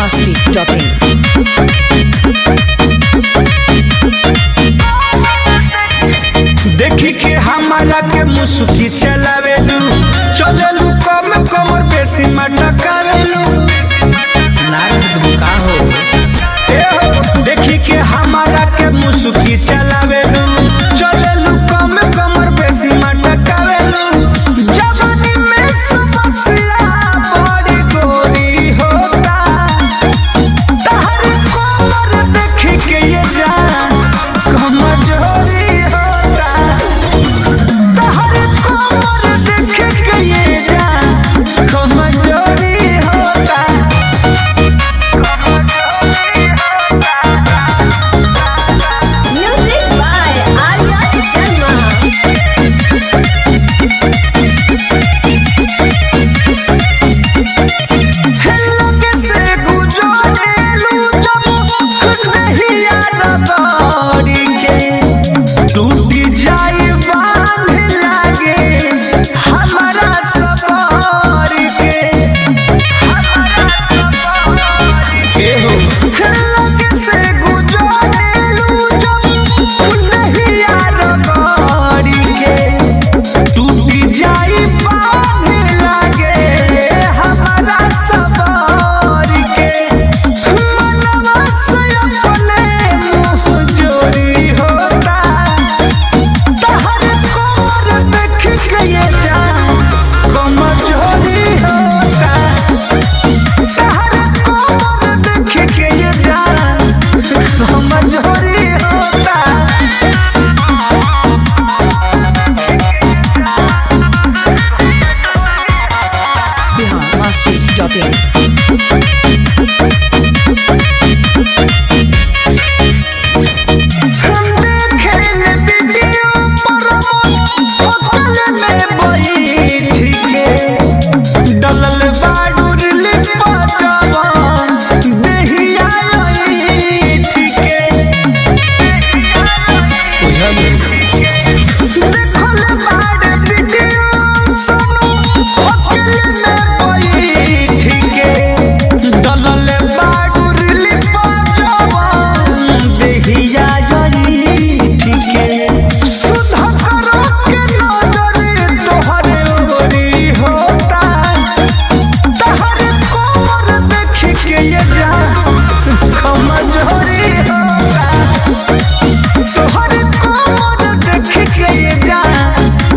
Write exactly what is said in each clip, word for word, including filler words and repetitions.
मस्ती topping. देखी के हमारा के मुसुकी चलावे लू चललू कम कमर बेसी मटकावे लू नारद बुका हो ए हो। देखी के हमारा के मुसुकी चलावे लू चललू कम कमर बेसी मटकावे लू जवानी में समस्या बड़ी गोरी होता तहर कोमर देखी के ये जान कमजोरी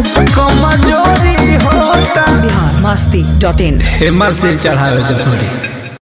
मस्ती डॉट इन हेमा से चढ़ावे के पड़ी।